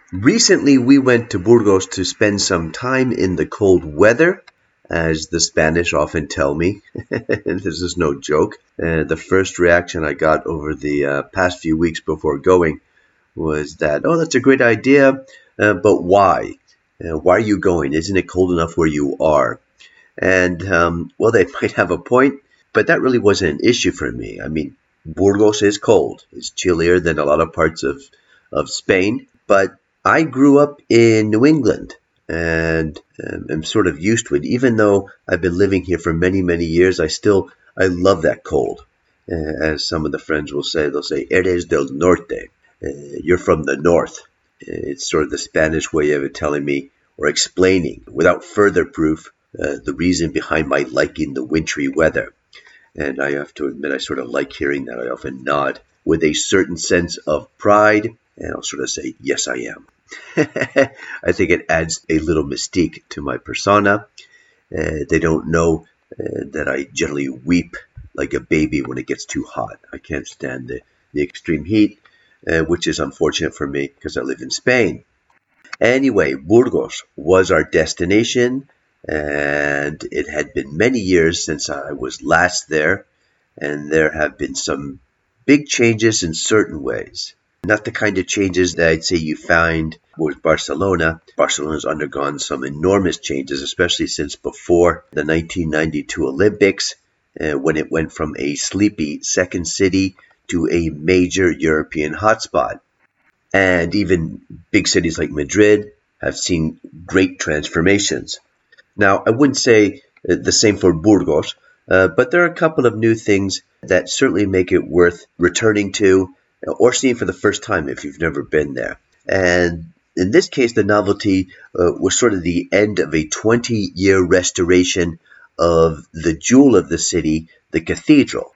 Recently, we went to Burgos to spend some time in the cold weather, as the Spanish often tell me. This is no joke. The first reaction I got over the past few weeks before going was that, oh, that's a great idea, but why? Why are you going? Isn't it cold enough where you are? And, well, they might have a point, but that really wasn't an issue for me. I mean, Burgos is cold. It's chillier than a lot of parts of Spain, but I grew up in New England and am sort of used to it. Even though I've been living here for many, many years, I love that cold. As some of the friends will say, they'll say, "Eres del norte." You're from the north. It's sort of the Spanish way of telling me or explaining, without further proof, the reason behind my liking the wintry weather. And I have to admit, I sort of like hearing that. I often nod with a certain sense of pride, and I'll sort of say, yes, I am. I think it adds a little mystique to my persona. They don't know that I generally weep like a baby when it gets too hot. I can't stand the extreme heat, which is unfortunate for me because I live in Spain. Anyway, Burgos was our destination, and it had been many years since I was last there, and there have been some big changes in certain ways. Not the kind of changes that I'd say you find with Barcelona. Barcelona's undergone some enormous changes, especially since before the 1992 Olympics, when it went from a sleepy second city to a major European hotspot. And even big cities like Madrid have seen great transformations. Now, I wouldn't say the same for Burgos, but there are a couple of new things that certainly make it worth returning to or seeing for the first time if you've never been there. And in this case, the novelty was sort of the end of a 20-year restoration of the jewel of the city, the cathedral.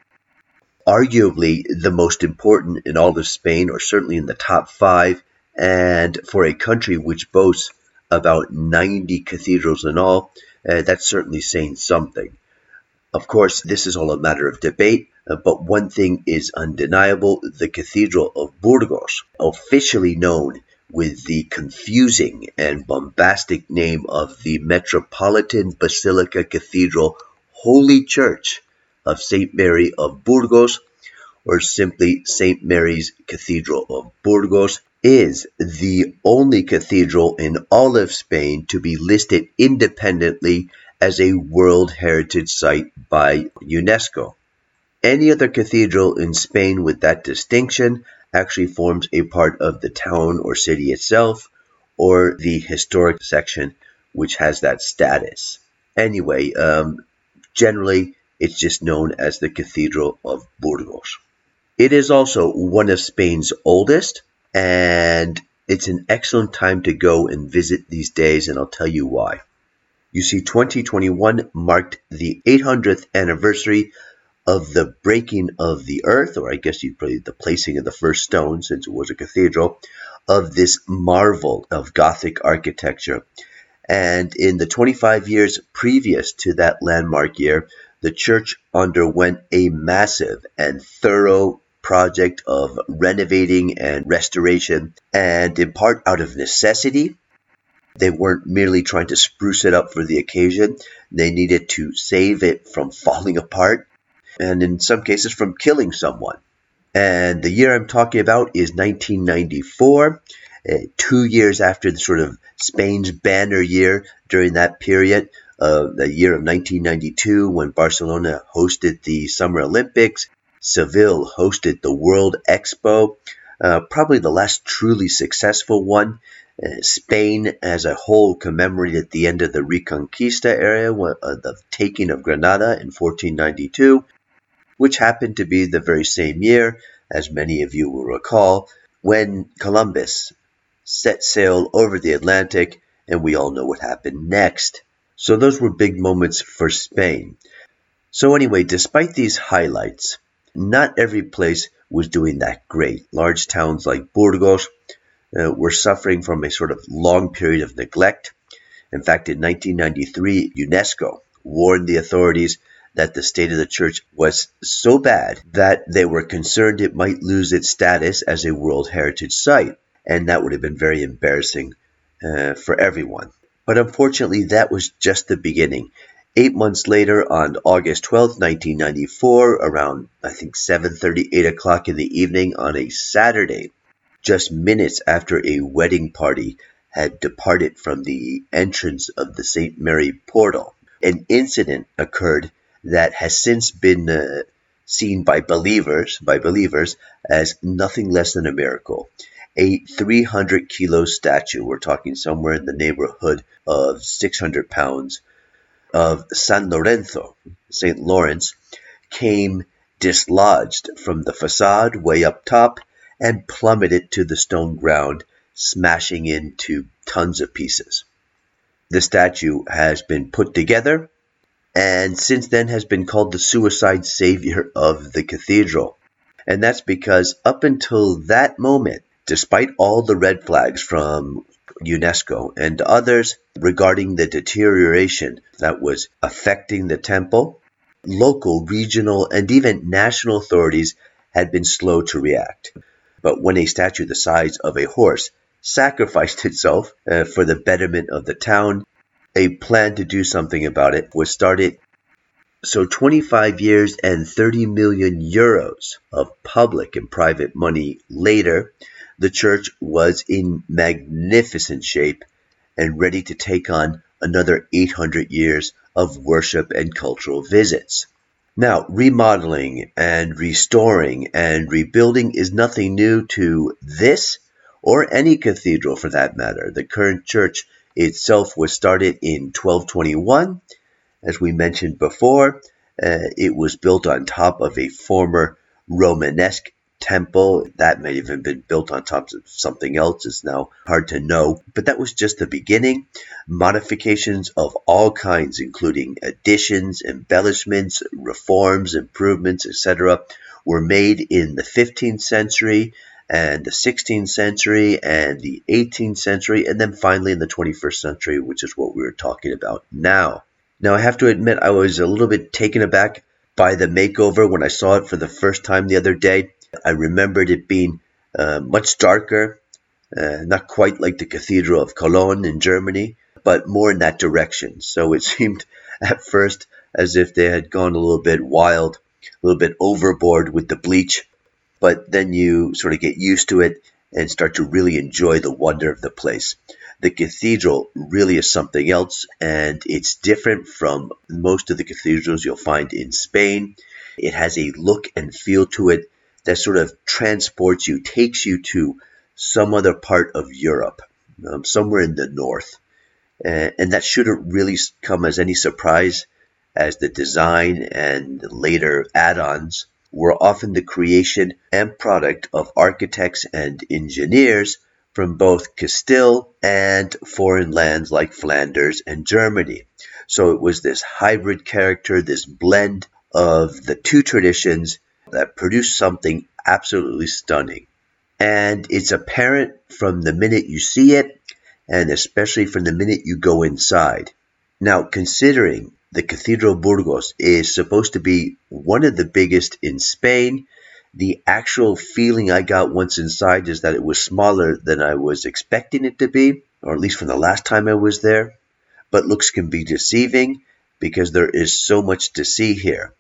Arguably the most important in all of Spain, or certainly in the top 5, and for a country which boasts about 90 cathedrals in all, that's certainly saying something. Of course, this is all a matter of debate, but one thing is undeniable: the Cathedral of Burgos, officially known with the confusing and bombastic name of the Metropolitan Basilica Cathedral Holy Church of St. Mary of Burgos, or simply St. Mary's Cathedral of Burgos, is the only cathedral in all of Spain to be listed independently as a World Heritage Site by UNESCO. Any other cathedral in Spain with that distinction actually forms a part of the town or city itself, or the historic section which has that status. Anyway, generally it's just known as the Cathedral of Burgos. It is also one of Spain's oldest, and it's an excellent time to go and visit these days, and I'll tell you why. You see, 2021 marked the 800th anniversary of the breaking of the earth, or I guess you'd probably the placing of the first stone, since it was a cathedral, of this marvel of Gothic architecture. And in the 25 years previous to that landmark year, the church underwent a massive and thorough project of renovating and restoration, and in part out of necessity. They weren't merely trying to spruce it up for the occasion. They needed to save it from falling apart, and in some cases from killing someone. And the year I'm talking about is 1994, 2 years after the sort of Spain's banner year during that period, the year of 1992 when Barcelona hosted the Summer Olympics, Seville hosted the World Expo, probably the last truly successful one. Spain as a whole commemorated the end of the Reconquista era, the taking of Granada in 1492, which happened to be the very same year, as many of you will recall, when Columbus set sail over the Atlantic, and we all know what happened next. So those were big moments for Spain. So anyway, despite these highlights, not every place was doing that great. Large towns like Burgos were suffering from a sort of long period of neglect. In fact, in 1993, UNESCO warned the authorities that the state of the church was so bad that they were concerned it might lose its status as a World Heritage Site. and that would have been very embarrassing for everyone. But unfortunately, that was just the beginning. 8 months later, on August 12th, 1994, around, I think, 7:30, 8 o'clock in the evening on a Saturday, just minutes after a wedding party had departed from the entrance of the St. Mary portal, an incident occurred that has since been seen by believers as nothing less than a miracle. A 300-kilo statue, we're talking somewhere in the neighborhood of 600 pounds, of San Lorenzo, St. Lawrence, came dislodged from the facade way up top and plummeted to the stone ground, smashing into tons of pieces. The statue has been put together and since then has been called the suicide savior of the cathedral. And that's because up until that moment, despite all the red flags from UNESCO and others regarding the deterioration that was affecting the temple, local, regional, and even national authorities had been slow to react. But when a statue the size of a horse sacrificed itself for the betterment of the town, a plan to do something about it was started. So 25 years and 30 million euros of public and private money later, the church was in magnificent shape and ready to take on another 800 years of worship and cultural visits. Now, remodeling and restoring and rebuilding is nothing new to this or any cathedral for that matter. The current church itself was started in 1221. As we mentioned before, it was built on top of a former Romanesque temple. That may have even been built on top of something else. It's now hard to know. But that was just the beginning. Modifications of all kinds, including additions, embellishments, reforms, improvements, etc., were made in the 15th century and the 16th century and the 18th century, and then finally in the 21st century, which is what we were talking about now. Now, I have to admit, I was a little bit taken aback by the makeover when I saw it for the first time the other day. I remembered it being much darker, not quite like the Cathedral of Cologne in Germany, but more in that direction. So it seemed at first as if they had gone a little bit wild, a little bit overboard with the bleach. But then you sort of get used to it and start to really enjoy the wonder of the place. The cathedral really is something else, and it's different from most of the cathedrals you'll find in Spain. It has a look and feel to it that sort of transports you, takes you to some other part of Europe, somewhere in the north. And that shouldn't really come as any surprise, as the design and the later add-ons were often the creation and product of architects and engineers from both Castile and foreign lands like Flanders and Germany. So it was this hybrid character, this blend of the two traditions that produced something absolutely stunning. And it's apparent from the minute you see it, and especially from the minute you go inside. Now, considering the Cathedral Burgos is supposed to be one of the biggest in Spain, the actual feeling I got once inside is that it was smaller than I was expecting it to be, or at least from the last time I was there. But looks can be deceiving because there is so much to see here.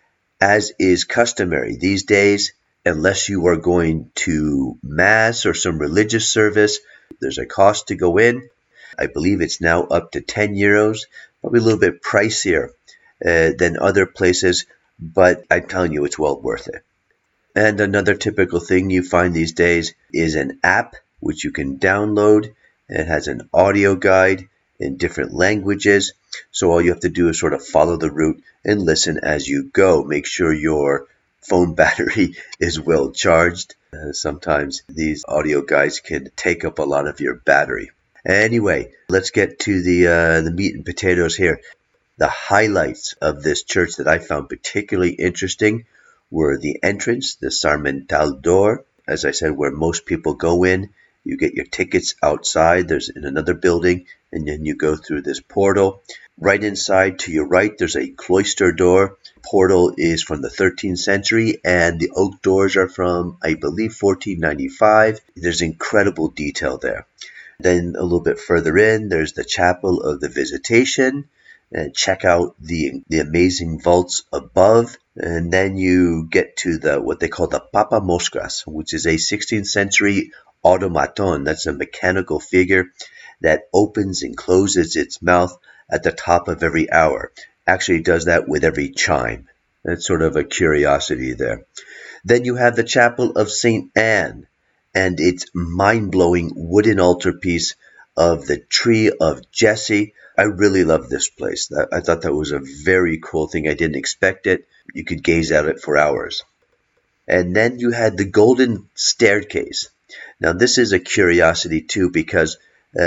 As is customary these days, unless you are going to Mass or some religious service, there's a cost to go in. I believe it's now up to 10 euros, probably a little bit pricier than other places, but I'm telling you, it's well worth it. And another typical thing you find these days is an app which you can download. It has an audio guide in different languages, so all you have to do is sort of follow the route and listen as you go. Make sure your phone battery is well charged. Sometimes these audio guides can take up a lot of your battery. Anyway, let's get to the meat and potatoes here. The highlights of this church that I found particularly interesting were the entrance, the Sarmental door, as I said, where most people go in. You get your tickets outside. There's in another building, and then you go through this portal. Right inside to your right, there's a cloister door. Portal is from the 13th century, and the oak doors are from, I believe, 1495. There's incredible detail there. Then a little bit further in, there's the Chapel of the Visitation. And check out the amazing vaults above. And then you get to what they call the Papa Moscas, which is a 16th century automaton. That's a mechanical figure that opens and closes its mouth at the top of every hour. Actually does that with every chime. That's sort of a curiosity there. Then you have the Chapel of St. Anne and its mind-blowing wooden altarpiece of the Tree of Jesse. I really love this place. I thought that was a very cool thing. I didn't expect it. You could gaze at it for hours. And then you had the Golden Staircase. Now this is a curiosity too, because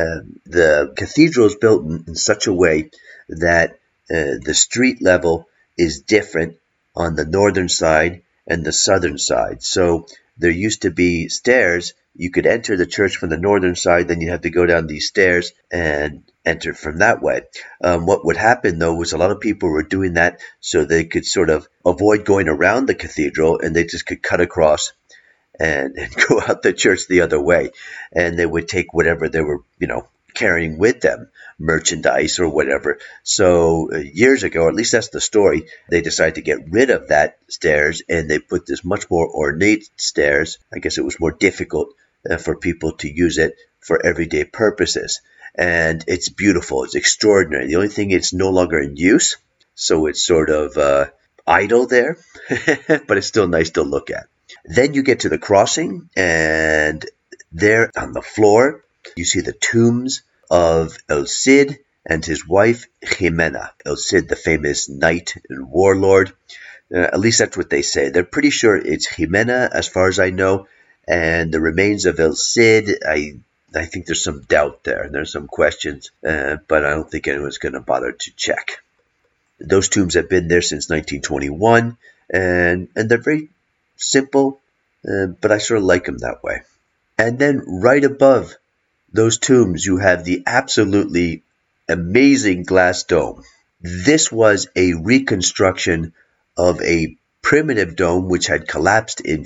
the cathedral is built in such a way that the street level is different on the northern side and the southern side. So there used to be stairs. You could enter the church from the northern side, then you have to go down these stairs and enter from that way. What would happen, though, was a lot of people were doing that so they could sort of avoid going around the cathedral, and they just could cut across and go out the church the other way. And they would take whatever they were, carrying with them, merchandise or whatever. So years ago, or at least that's the story, they decided to get rid of that stairs, and they put this much more ornate stairs. I guess it was more difficult for people to use it for everyday purposes. And it's beautiful. It's extraordinary. The only thing, it's no longer in use, so it's sort of idle there, but it's still nice to look at. Then you get to the crossing, and there on the floor, you see the tombs of El Cid and his wife Jimena. El Cid, the famous knight and warlord. At least that's what they say. They're pretty sure it's Jimena, as far as I know. And the remains of El Cid, I think there's some doubt there. And there's some questions, but I don't think anyone's going to bother to check. Those tombs have been there since 1921, and they're very simple, but I sort of like them that way. And then right above those tombs, you have the absolutely amazing glass dome. This was a reconstruction of a primitive dome which had collapsed in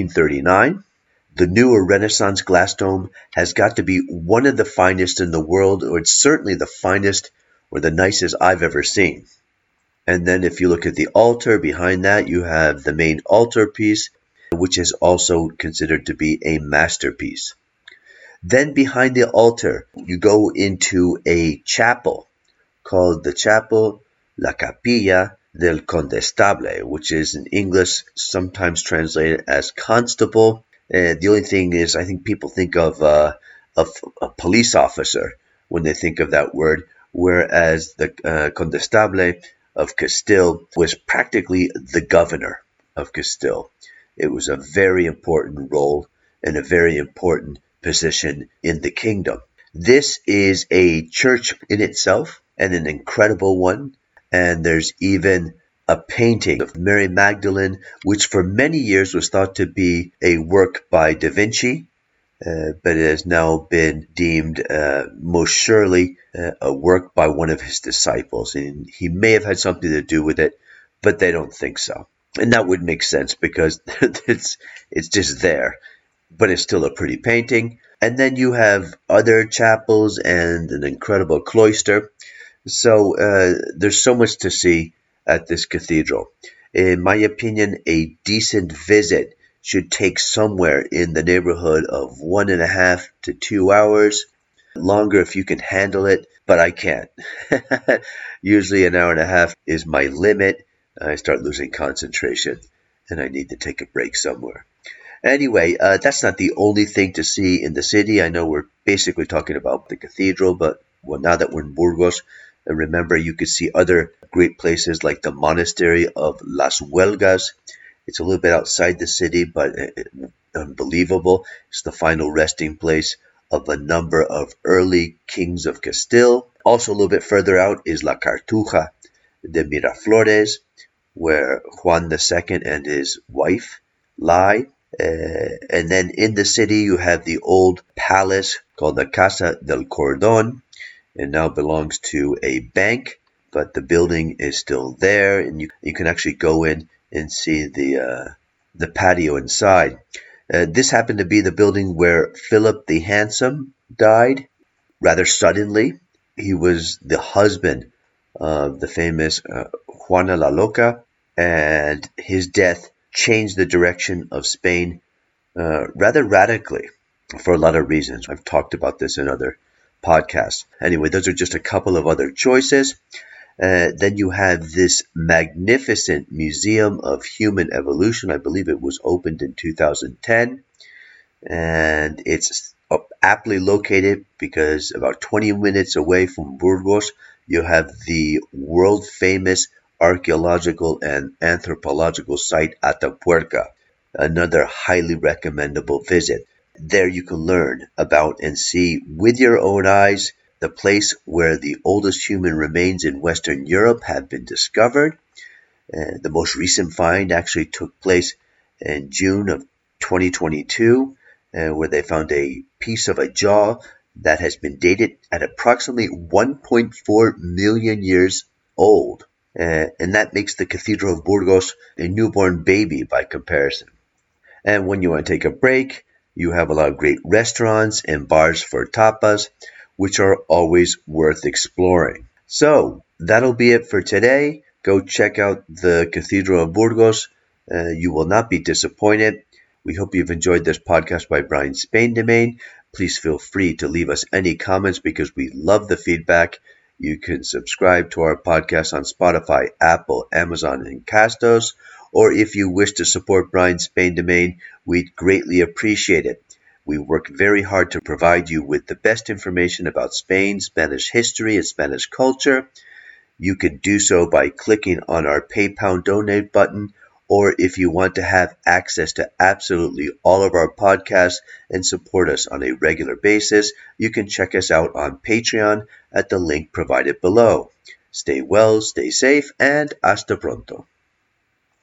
1539. The newer Renaissance glass dome has got to be one of the finest in the world, or it's certainly the finest or the nicest I've ever seen. And then if you look at the altar, behind that you have the main altarpiece, which is also considered to be a masterpiece. Then behind the altar, you go into a chapel called the Chapel La Capilla del Condestable, which is in English sometimes translated as constable. The only thing is, I think people think of a police officer when they think of that word, whereas the Condestable of Castile was practically the governor of Castile. It was a very important role and a very important position in the kingdom. This is a church in itself, and an incredible one. And there's even a painting of Mary Magdalene, which for many years was thought to be a work by Da Vinci, but it has now been deemed most surely a work by one of his disciples. And he may have had something to do with it, but they don't think so. And that would make sense because it's just there. But it's still a pretty painting. And then you have other chapels and an incredible cloister. So there's so much to see at this cathedral. In my opinion, a decent visit should take somewhere in the neighborhood of 1.5 to 2 hours. Longer if you can handle it, but I can't. Usually 1.5 hours is my limit. I start losing concentration and I need to take a break somewhere. Anyway, that's not the only thing to see in the city. I know we're basically talking about the cathedral, but now that we're in Burgos, remember you could see other great places like the monastery of Las Huelgas. It's a little bit outside the city, but unbelievable. It's the final resting place of a number of early kings of Castile. Also a little bit further out is La Cartuja de Miraflores, where Juan II and his wife lie. And then in the city you have the old palace called the Casa del Cordón. It now belongs to a bank. but the building is still there, and you can actually go in and see the patio inside. This happened to be the building where Philip the Handsome died rather suddenly. He was the husband of the famous Juana la Loca, and his death changed the direction of Spain rather radically for a lot of reasons. I've talked about this in other podcasts. Anyway, those are just a couple of other choices. Then you have this magnificent Museum of Human Evolution. I believe it was opened in 2010. And it's aptly located because about 20 minutes away from Burgos, you have the world-famous archaeological and anthropological site Atapuerca, another highly recommendable visit. There you can learn about and see with your own eyes the place where the oldest human remains in Western Europe have been discovered. The most recent find actually took place in June of 2022, where they found a piece of a jaw that has been dated at approximately 1.4 million years old. And that makes the Cathedral of Burgos a newborn baby by comparison. And when you want to take a break, you have a lot of great restaurants and bars for tapas, which are always worth exploring. So that'll be it for today. Go check out the Cathedral of Burgos. You will not be disappointed. We hope you've enjoyed this podcast by Brian Spain-Demain. Please feel free to leave us any comments because we love the feedback. You can subscribe to our podcast on Spotify, Apple, Amazon, and Castos. Or if you wish to support Brian Spain-Demain, we'd greatly appreciate it. We work very hard to provide you with the best information about Spain, Spanish history, and Spanish culture. You can do so by clicking on our PayPal donate button, or if you want to have access to absolutely all of our podcasts and support us on a regular basis, you can check us out on Patreon at the link provided below. Stay well, stay safe, and hasta pronto.